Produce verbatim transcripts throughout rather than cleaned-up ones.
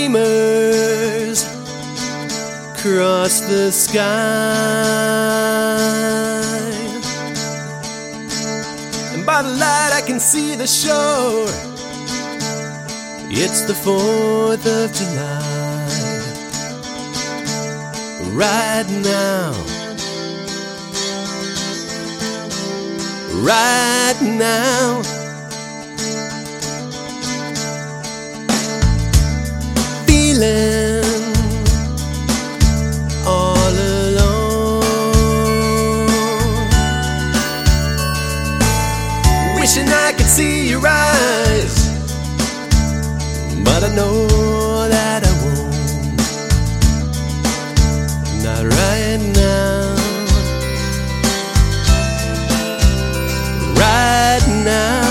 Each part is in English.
streamers cross the sky, and by the light I can see the shore. It's the fourth of July. Right now, right now, feeling all alone, wishing I could see your eyes, but I know that I won't. Not right now, right now,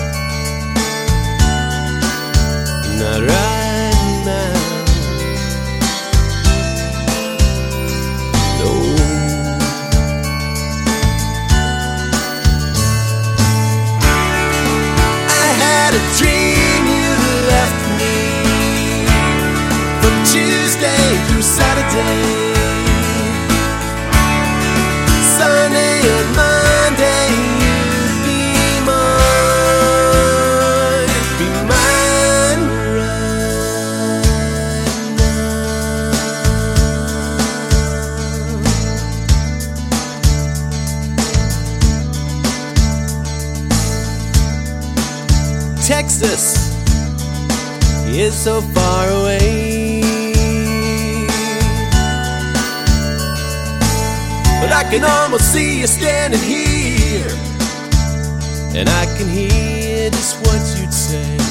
not right now, no. I had a dream you left me from Tuesday through Saturday, Sunday and Monday. You'd be mine, be mine right now. Texas is so far away, but I can almost see you standing here, and I can hear just what you'd say.